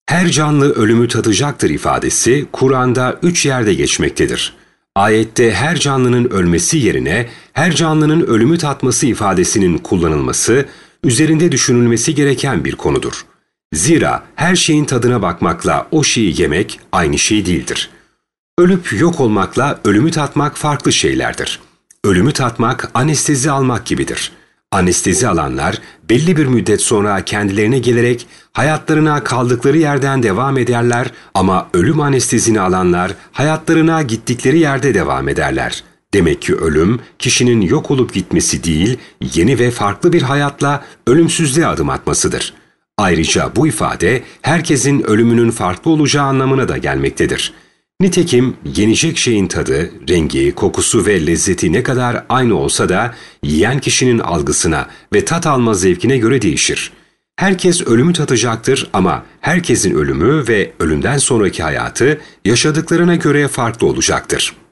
Her canlı ölümü tadacaktır ifadesi Kur'an'da 3 yerde geçmektedir. Ayette her canlının ölmesi yerine her canlının ölümü tatması ifadesinin kullanılması, üzerinde düşünülmesi gereken bir konudur. Zira her şeyin tadına bakmakla o şeyi yemek aynı şey değildir. Ölüp yok olmakla ölümü tatmak farklı şeylerdir. Ölümü tatmak anestezi almak gibidir. Anestezi alanlar belli bir müddet sonra kendilerine gelerek hayatlarına kaldıkları yerden devam ederler ama ölüm anestezini alanlar hayatlarına gittikleri yerde devam ederler. Demek ki ölüm kişinin yok olup gitmesi değil, yeni ve farklı bir hayatla ölümsüzlüğe adım atmasıdır. Ayrıca bu ifade herkesin ölümünün farklı olacağı anlamına da gelmektedir. Nitekim yenecek şeyin tadı, rengi, kokusu ve lezzeti ne kadar aynı olsa da yiyen kişinin algısına ve tat alma zevkine göre değişir. Herkes ölümü tadacaktır ama herkesin ölümü ve ölümden sonraki hayatı yaşadıklarına göre farklı olacaktır.